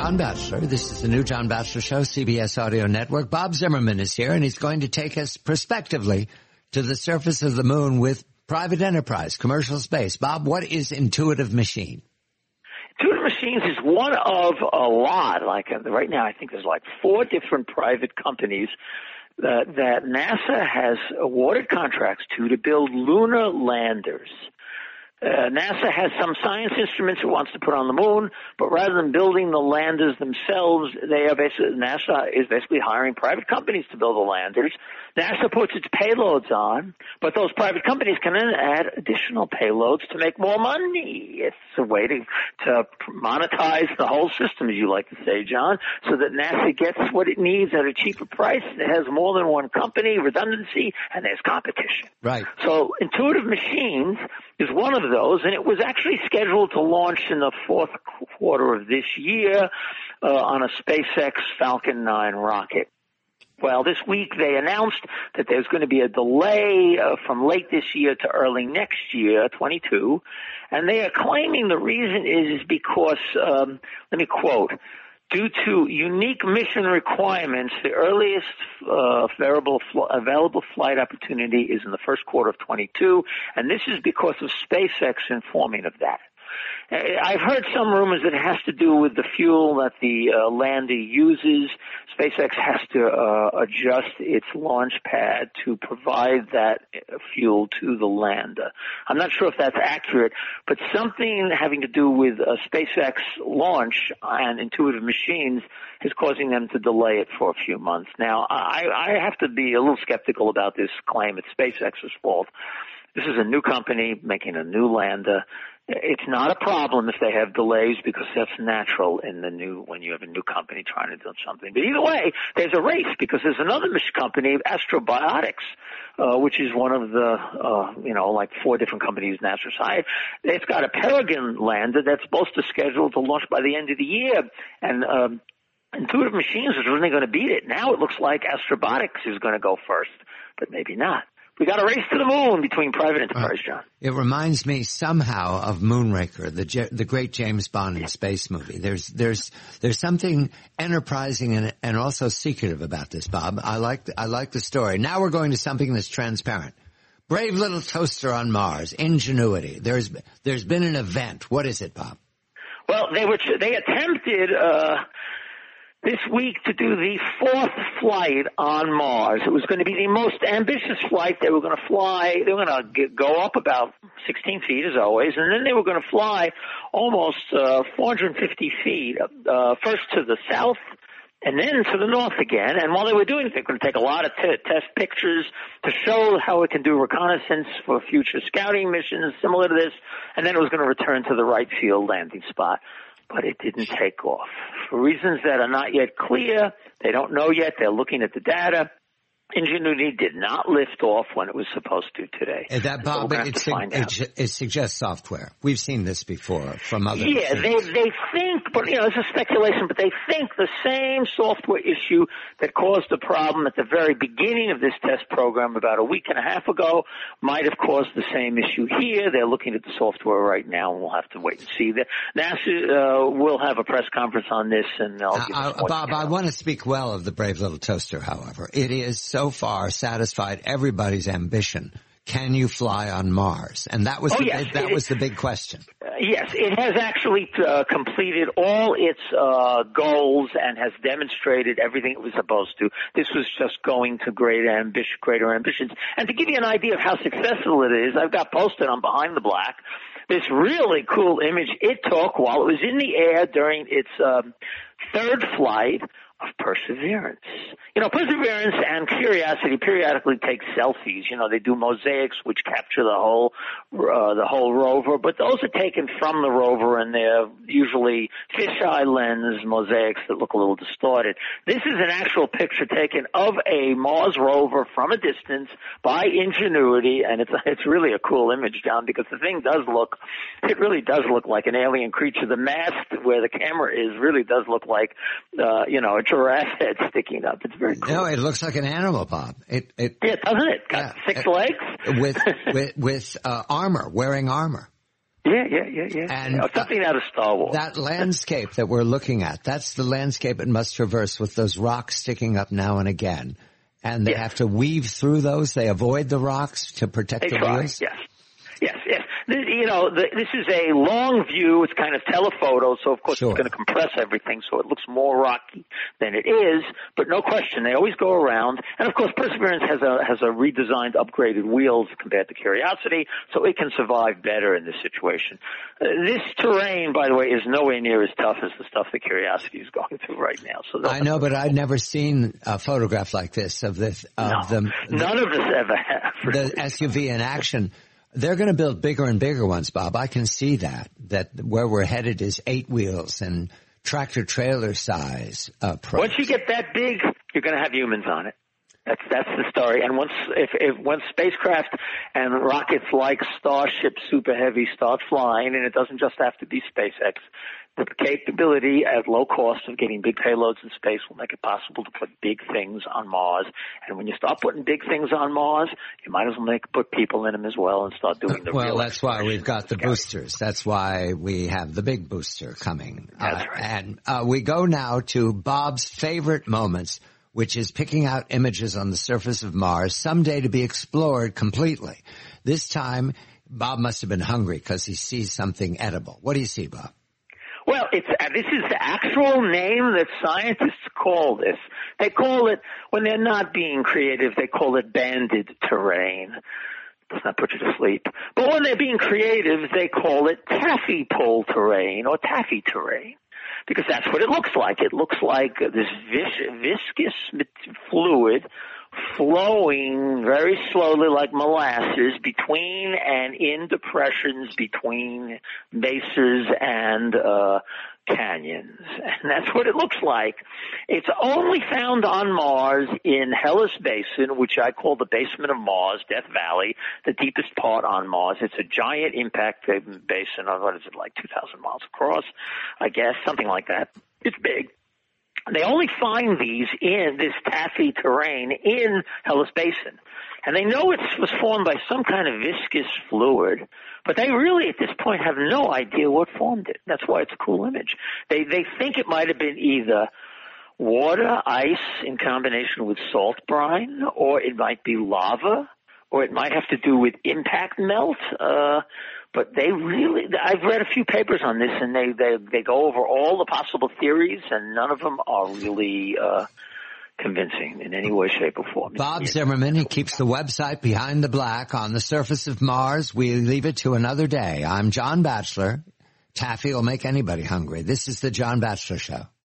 John Batchelor. This is the new John Batchelor Show, CBS Audio Network. Bob Zimmerman is here, and he's going to take us prospectively to the surface of the moon with private enterprise, commercial space. Bob, what is Intuitive Machine? Intuitive Machines is one of a lot. Right now, I think there's 4 different private companies that NASA has awarded contracts to build lunar landers. NASA has some science instruments it wants to put on the moon, but rather than building the landers themselves, NASA is basically hiring private companies to build the landers. NASA puts its payloads on, but those private companies can then add additional payloads to make more money. It's a way to monetize the whole system, as you like to say, John, so that NASA gets what it needs at a cheaper price. It has more than one company, redundancy, and there's competition. Right. So Intuitive Machines is one of those, and it was actually scheduled to launch in the fourth quarter of this year on a SpaceX Falcon 9 rocket. Well, this week they announced that there's going to be a delay from late this year to early next year, 22, and they are claiming the reason is because, let me quote, due to unique mission requirements, the earliest available flight opportunity is in the first quarter of 22, and this is because of SpaceX informing of that. I've heard some rumors that it has to do with the fuel that the lander uses. SpaceX has to adjust its launch pad to provide that fuel to the lander. I'm not sure if that's accurate, but something having to do with SpaceX launch and Intuitive Machines is causing them to delay it for a few months. Now, I have to be a little skeptical about this claim. It's SpaceX's fault. This is a new company making a new lander. It's not a problem if they have delays because that's natural when you have a new company trying to do something. But either way, there's a race because there's another company, Astrobiotics, which is one of the, 4 different companies NASA's hired. It's got a Peregrine lander that's supposed to schedule to launch by the end of the year. And, Intuitive Machines is really going to beat it. Now it looks like Astrobiotics is going to go first, but maybe not. We got a race to the moon between private enterprise, John. It reminds me somehow of Moonraker, the great James Bond and space movie. There's something enterprising and also secretive about this, Bob. I like the story. Now we're going to something that's transparent. Brave little toaster on Mars, Ingenuity. There's been an event. What is it, Bob? Well, they attempted this week to do the 4th flight on Mars. It was going to be the most ambitious flight. They were going to fly. They were going to go up about 16 feet, as always, and then they were going to fly almost 450 feet, first to the south and then to the north again. And while they were doing it, they were going to take a lot of test pictures to show how it can do reconnaissance for future scouting missions similar to this, and then it was going to return to the right field landing spot. But it didn't take off. For reasons that are not yet clear, they don't know yet, they're looking at the data. Ingenuity did not lift off when it was supposed to today. That, Bob, it suggests software. We've seen this before from other Yeah, they think, but it's a speculation, but they think the same software issue that caused the problem at the very beginning of this test program about a week and a half ago might have caused the same issue here. They're looking at the software right now, and we'll have to wait and see. NASA will have a press conference on this, and they'll give us more Bob, details. I want to speak well of the brave little toaster, however. It is so far satisfied everybody's ambition. Can you fly on Mars? And that was the big question. Yes, it has actually completed all its goals and has demonstrated everything it was supposed to. This was just going to greater ambitions. And to give you an idea of how successful it is, I've got posted on Behind the Black this really cool image it took while it was in the air during its 3rd flight of Perseverance. Perseverance and Curiosity periodically take selfies. They do mosaics which capture the whole rover, but those are taken from the rover, and they're usually fisheye lens mosaics that look a little distorted. This is an actual picture taken of a Mars rover from a distance by Ingenuity, and it's really a cool image, John, because the thing really does look like an alien creature. The mast where the camera is really does look like, a giraffe head sticking up. It's very cool. No, it looks like an animal, Bob. Yeah, doesn't it? Got 6 legs with armor, wearing armor. Yeah. And something out of Star Wars. That landscape that we're looking at, that's the landscape it must traverse with those rocks sticking up now and again. And they have to weave through those. They avoid the rocks to protect the wheels. Yes. This is a long view. It's kind of telephoto, so of course it's going to compress everything so it looks more rocky than it is. But no question, they always go around. And of course, Perseverance has a redesigned, upgraded wheels compared to Curiosity, so it can survive better in this situation. This terrain, by the way, is nowhere near as tough as the stuff that Curiosity is going through right now. So I know, but I've never seen a photograph like this of this. None of us ever have. The SUV in action. They're going to build bigger and bigger ones, Bob. I can see that where we're headed is 8 wheels and tractor trailer size approach. Once you get that big, you're going to have humans on it. That's the story. And once spacecraft and rockets like Starship Super Heavy start flying, and it doesn't just have to be SpaceX, the capability at low cost of getting big payloads in space will make it possible to put big things on Mars. And when you start putting big things on Mars, you might as well put people in them as well and start doing the real. Well, that's why we've got the boosters. That's why we have the big booster coming. That's right. And we go now to Bob's favorite moments, which is picking out images on the surface of Mars someday to be explored completely. This time, Bob must have been hungry because he sees something edible. What do you see, Bob? Well, this is the actual name that scientists call this. They call it, when they're not being creative, they call it banded terrain. Does not put you to sleep. But when they're being creative, they call it taffy pole terrain or taffy terrain. Because that's what it looks like. It looks like this viscous fluid flowing very slowly like molasses between and in depressions between mesas and canyons. And that's what it looks like. It's only found on Mars in Hellas Basin, which I call the basement of Mars, Death Valley, the deepest part on Mars. It's a giant impact basin. What is it, like 2,000 miles across, I guess, something like that. It's big. They only find these in this taffy terrain in Hellas Basin. And they know it was formed by some kind of viscous fluid, but they really at this point have no idea what formed it. That's why it's a cool image. They think it might have been either water, ice in combination with salt brine, or it might be lava, or it might have to do with impact melt. But I've read a few papers on this, and they go over all the possible theories, and none of them are really convincing in any way, shape, or form. Bob Zimmerman, he keeps the website Behind the Black on the surface of Mars. We leave it to another day. I'm John Batchelor. Taffy will make anybody hungry. This is the John Batchelor Show.